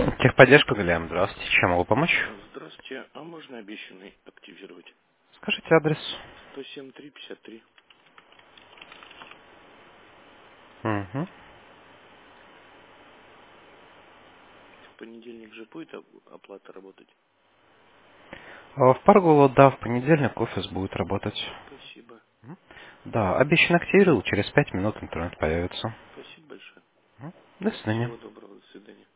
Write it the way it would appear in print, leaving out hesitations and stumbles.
Техподдержка, Галям, здравствуйте. Чем могу помочь? Здравствуйте, а можно обещанный активировать? Скажите адрес. 107-353. Угу. В понедельник же будет оплата работать? В Парголо, да, в понедельник офис будет работать. Спасибо. Да, обещан активировал, через 5 минут интернет появится. Спасибо большое. До свидания. Всего доброго, до свидания.